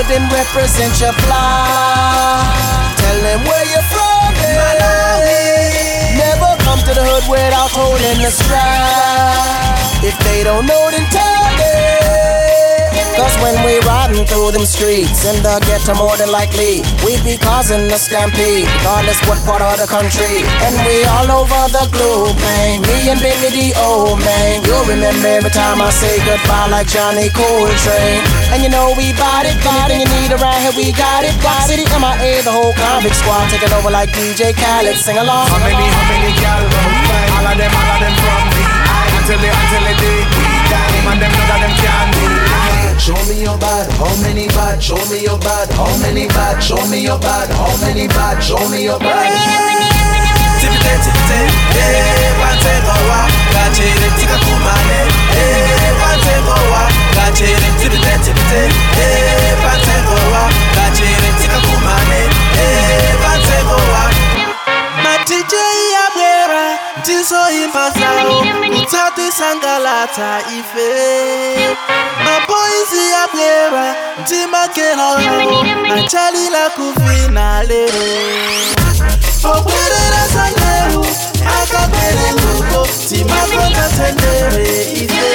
good and represent your fly. Tell them where you're from, Malawi. Never come to the hood without holding the strap. If they don't know, then tell them. Cause when we riding through them streets in the ghetto, more than likely we be causing a stampede, regardless what part of the country. And we all over the globe, man. Me and Baby the old man. You'll remember every time I say goodbye like Johnny Coltrane. And you know we bout it, anything you need around here we got it. Rock City, MIA, the whole convict squad taking over like DJ Khaled. Sing along. How many gal all of them from me until they we die. Man them know that them can't be. Show me your bad, how many bad? Show me your bad, how many bad? Show me your bad, how many bad? Show me your bad. Tipite, pante gowa, gachere tika kumane. Pante gowa, gachere tipite, pante gowa, gachere tika kumane. Pante gowa. Matije ya bwera, ntiso impasao, utati sangalata ife. Mapoizi ya bwera, ntima kena wao, achali la kufina lero. Obwerera sangeru, akabere luko, tima konta tendere ife.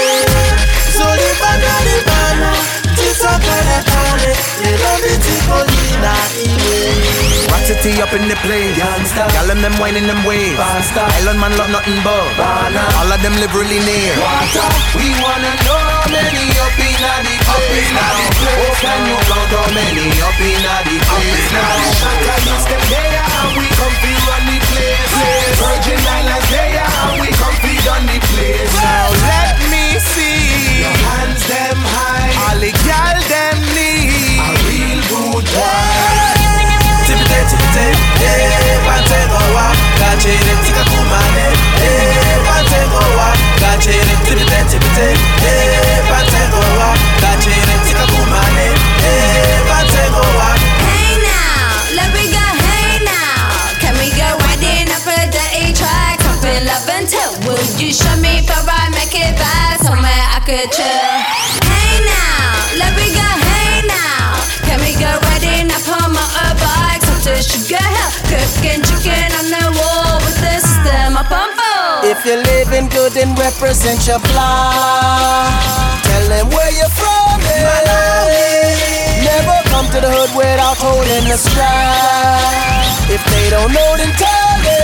Zoli bana, tisa kare, lero mitiko lina iwe. Rock City up in the place, y'all and them whining them ways. Island man love nothing but all of them live really near. We wanna know how many up in the place now. Oh, can you count how many up in the place now? Shaka used them there and we come fi run the place. Virgin Islands there and we come fi run the place. Now let me see your hands them high, all the y'all them need a real good boy. Tipite, pante gowa, gachere tika kumane. Pante gowa, gachere tipite, pante gowa, gachere tika kumane. Pante gowa. Hey now, let me go. Hey now, can we go riding up a dirty track? Up in love until will you show me if I make it back somewhere I could chill? Hey now, let me go. Hey now, can we go riding up on my bike? Sugar hell, cooking chicken on the wall with the system up on full. If you're living good and represent your fly, tell them where you're from, Malawi. Never come to the hood without holding the strap. If they don't know, then tell them.